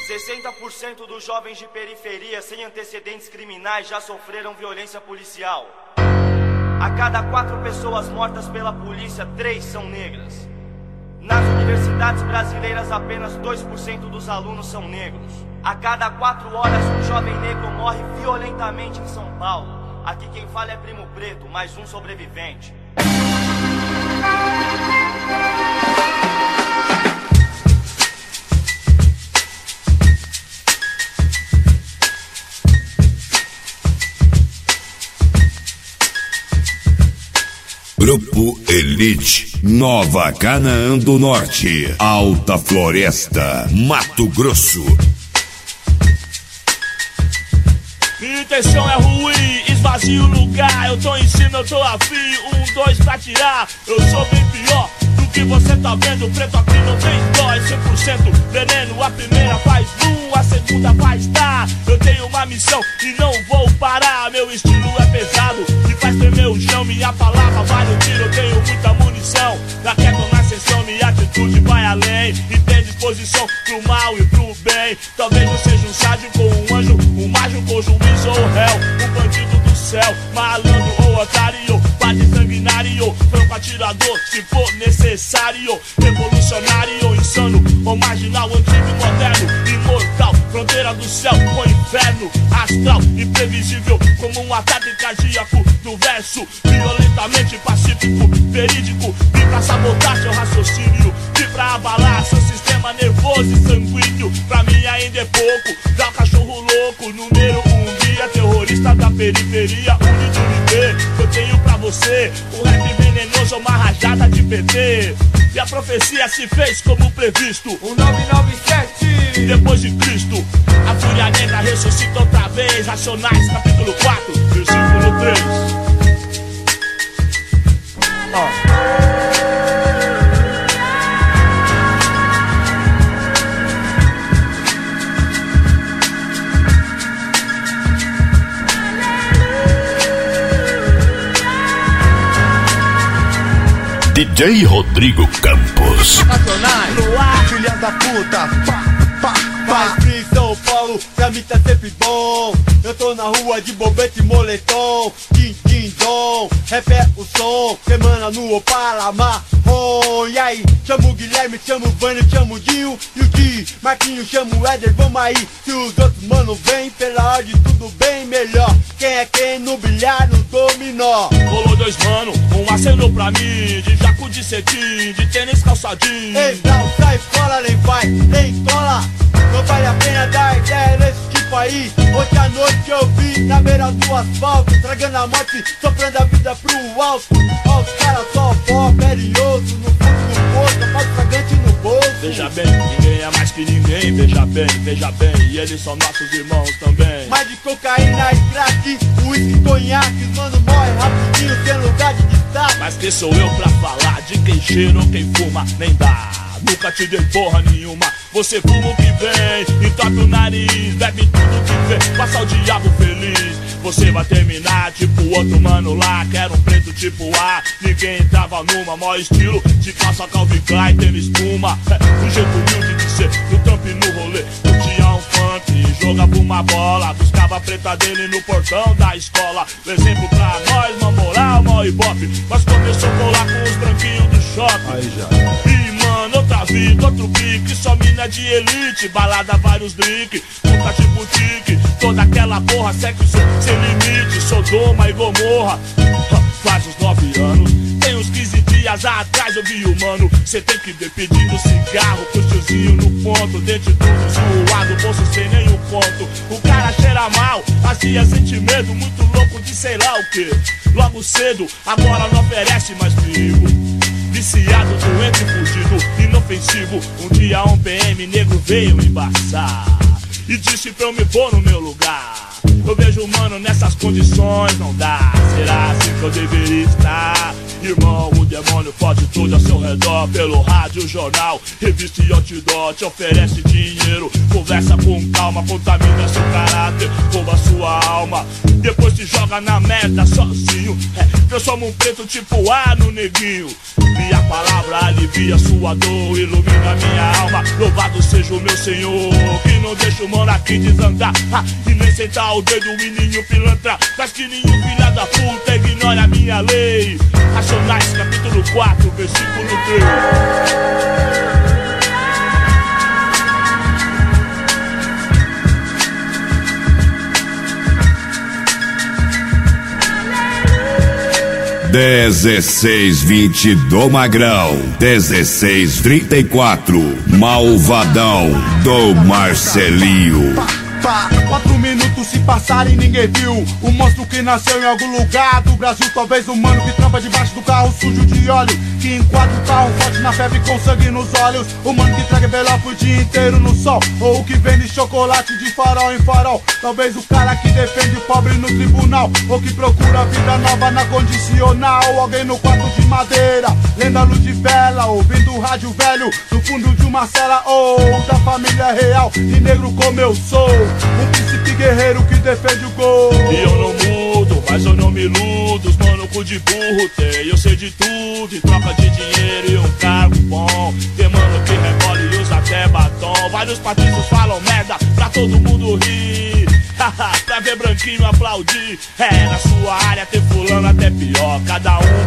60% dos jovens de periferia sem antecedentes criminais já sofreram violência policial. A cada 4 pessoas mortas pela polícia, 3 são negras. Nas universidades brasileiras, apenas 2% dos alunos são negros. A cada 4 horas, um jovem negro morre violentamente em São Paulo. Aqui quem fala é Primo Preto, mais um sobrevivente. Grupo Elite, Nova Canaã do Norte, Alta Floresta, Mato Grosso. Minha intenção é ruim, esvazio o lugar. Eu tô em cima, eu tô afim, 1, 2 pra tirar. Eu sou bem pior do que você tá vendo. Preto aqui não tem dó, é 100% veneno. A primeira faz a segunda faz tá. Eu tenho uma missão e não vou parar. Meu estilo é pesado e faz tremer o chão. Minha palavra vale o tiro, eu tenho muita munição. Da queda na sessão, minha atitude vai além. E tem disposição pro mal e pro bem. Talvez eu seja um sádico ou um anjo, um mágico ou juiz ou réu, um bandido do céu, malandro ou otário, bate sanguinário, franco atirador, se for necessário, revolucionário, insano ou marginal, antigo e moderno, imortal, fronteira do céu com inferno, astral, imprevisível, como um ataque cardíaco do verso, violentamente pacífico, verídico, vim pra sabotar seu raciocínio, vim pra abalar seu sistema nervoso e sanguíneo, pra mim ainda é pouco, já o cachorro louco, número 1 guia, terrorista da periferia, unidade, eu tenho pra você, o rap venenoso é uma rajada de PT, e a profecia se fez como previsto, o 997, depois de Cristo, a fúria negra ressuscita outra vez, Racionais, capítulo 4, versículo 3. DJ Rodrigo Campos. Racionais, no ar, filha da puta, faz frio em São Paulo, pra mim tá sempre bom. Eu tô na rua de bobete e moletom, din din dom, rap é o som, semana no Opala marrom. E aí, chamo o Guilherme, chamo o Vânio, chamo o Dinho e o Di, Marquinho, chamo o Éder, vamos aí. Se os outros mano vem, pela ordem tudo bem melhor. Quem é quem no bilhar, no dominó. Rolou 2 mano, um acenou pra mim, de jaco de cetim, de tênis calçadinho. Ei, não sai fora, nem vai, nem cola. Não vale a pena dar ideia nesse tipo aí. Hoje à noite eu vi na beira do asfalto, tragando a morte, soprando a vida pro alto. Ó, os caras só pó, perioso, no fundo do poço, a pau fragante no bolso. Veja bem, ninguém é mais que ninguém, veja bem, e eles são nossos irmãos também. Mais de cocaína e crack, uísque, conhaque, os mano morre rapidinho, sem lugar de destaque. Mas quem sou eu pra falar de quem cheira ou quem fuma? Nem dá, nunca te dei porra nenhuma. Você fuma o que vem, entope o nariz, bebe tudo que vem, passa o diabo feliz. Você vai terminar tipo outro mano lá, que era um preto tipo A. Ninguém entrava numa, mó estilo de calça Calvin Klein, tênis espuma. Um jeito humilde de ser, no trampo e no rolê. Curtia um funk, jogava uma bola, buscava a preta dele no portão da escola. Exemplo pra nós, uma moral, mó ibope. Mas começou a colar com os branquinhos do shopping. Aí já. E mano, outra vida, outro pique, só mina de elite, balada, vários drink, puta tipo tique, toda aquela porra, sexo sem limite, Sodoma e Gomorra. Faz uns 9 anos, tem uns 15 dias atrás eu vi o mano, cê tem que ver pedindo cigarro, com tiozinho no ponto, dente tudo zoado, bolso sem nenhum ponto. O cara cheira mal, fazia sentir medo, muito louco de sei lá o que. Logo cedo, agora não oferece mais perigo. Viciado, doente, fugido, inofensivo. Um dia um PM negro veio embaçar e disse pra eu me pôr no meu lugar. Eu vejo mano nessas condições, não dá. Será assim que eu deveria estar? Irmão, o demônio pode tudo ao seu redor. Pelo rádio, jornal, revista e outdoor. Te oferece dinheiro, conversa com calma, contamina seu caráter, rouba sua alma. Depois te joga na merda sozinho. Transforma um preto tipo A no neguinho. Minha palavra alivia sua dor, ilumina minha alma. Louvado seja o meu Senhor, que não deixa deixa o mano aqui desandar. E nem sentar o dedo em nenhum pilantra. Mas que nenhum filha da puta ignora a minha lei. Racionais, capítulo 4, versículo 3. 16:20 do Magrão, 16:34 Malvadão do Marcelinho. 4 minutos se passarem e ninguém viu o monstro que nasceu em algum lugar do Brasil. Talvez o mano que trampa debaixo do carro sujo de óleo, que enquadra o carro forte na febre com sangue nos olhos. O mano que traga envelope o dia inteiro no sol, ou o que vende chocolate de farol em farol. Talvez o cara que defende o pobre no tribunal, ou que procura vida nova na condicional. Alguém no quarto de madeira, lendo a luz de vela, ouvindo o rádio velho no fundo de uma cela. Ou da família real, de negro como eu sou, um príncipe guerreiro que defende o gol. E eu não mudo, mas eu não me iludo. Os mano cu de burro tem, eu sei de tudo. E troca de dinheiro e um cargo bom. Tem mano que rebola e usa até batom. Vários patrícios falam merda pra todo mundo rir. Pra ver branquinho aplaudir. É, na sua área tem fulano até pior. Cada um,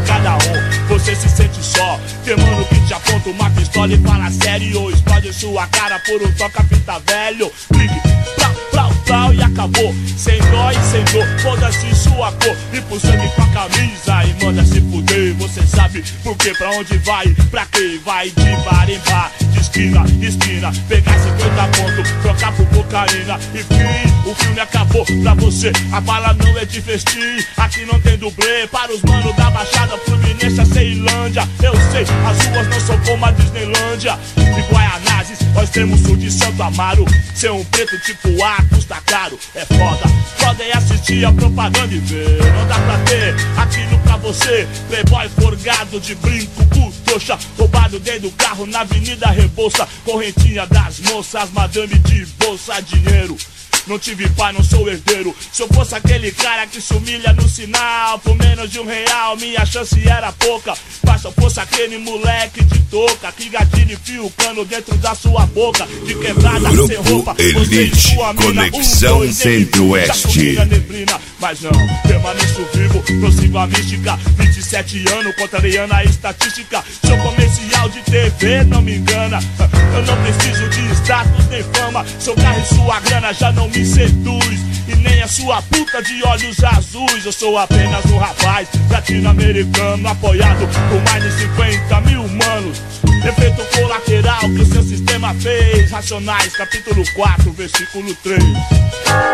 você se sente só. Tem mano que te aponta uma pistola e fala sério, ou explode sua cara por um toca-fita velho. Clique, plau, plau, plau e acabou. Sem dó e sem dor, foda-se sua cor. E por sangue com a camisa e manda se fuder. Você sabe por que, pra onde vai, pra quem vai de bar em bar, de esquina, esquina. Pegar 50 pontos, trocar por cocaína. E fim, o filme acabou pra você. A bala não é de festim, aqui não tem dublê. Para os manos da Baixada Fluminense, a Ceilândia. Eu sei, as ruas não são como a Disneylândia. De Guaianazes, ao extremo sul de Santo Amaro. Ser um preto tipo A custa caro, é foda. Foda é assistir a propaganda e ver. Não dá pra ter aquilo pra você. Playboy forgado de brinco, putoxa. Roubado dentro do carro na Avenida Rebouça. Correntinha das moças, madame de bolsa, dinheiro. Não tive pai, não sou herdeiro. Se eu fosse aquele cara que se humilha no sinal por menos de R$1, minha chance era pouca. Mas se eu fosse aquele moleque de touca que gatilha e fia o cano dentro da sua boca. De quebrada, Grupo sem roupa, Elite, Conexão Centro-Oeste. Mas não, permaneço vivo, prossigo a mística. 27 anos, contrariando a estatística. Sou comercial de TV, não me engana. Eu não preciso de status nem fama. Seu carro e sua grana já não me seduz, e nem a sua puta de olhos azuis. Eu sou apenas um rapaz latino-americano, apoiado por mais de 50 mil manos. Efeito colateral que o seu sistema fez. Racionais, capítulo 4, versículo 3.